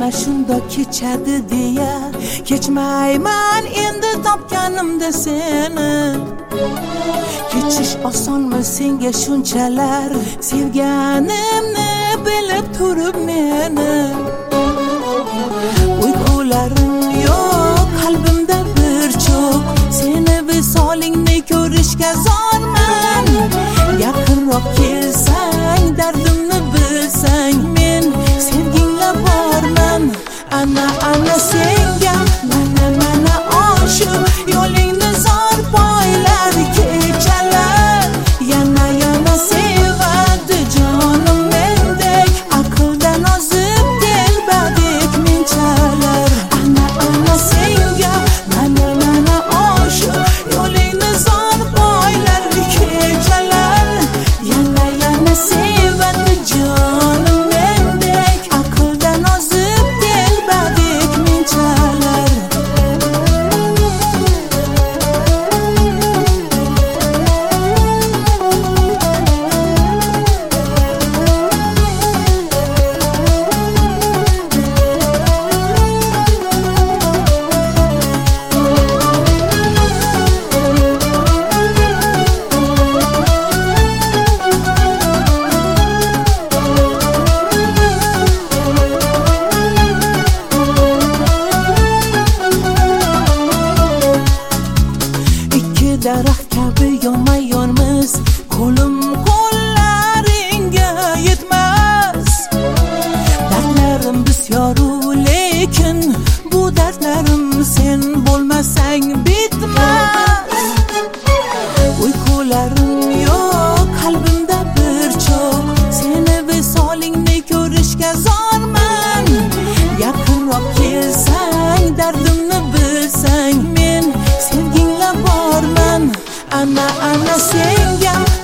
ana shundoq kechadi deya kechmayman endi topganimda seni. Kechish osonmi senga shunchalar sevganimni bilib turib meni. Uyg'ularim yo'q qalbimda bir cho'q, seni visolingni ko'rishga zorman. Yaqinroq kelsang dardimni bilsang men sevgingla borman. Ana senga mana oshiq yo'lingni zor poylar kechalar yana sevadi jonim mendek aqldan ozib telbadek menchalar. Ana senga mana oshiq yo'lingni zor poylar kechalar yana sevadi jonim mendek aqldan ozib telbadek menchalar. Daraxt kabi yonma-yonmiz, qo'lim qo'llaringga yetmas. Dardlarim bisyoru lekin bu dardlarim sen bo'lmasang bitmas. Uyqularim yo'q qalbimda bir cho'q, seni visolingni ko'rishga zorman. Yaqinroq kelsang dardimni bilsang men sevgingla borman. Ana senga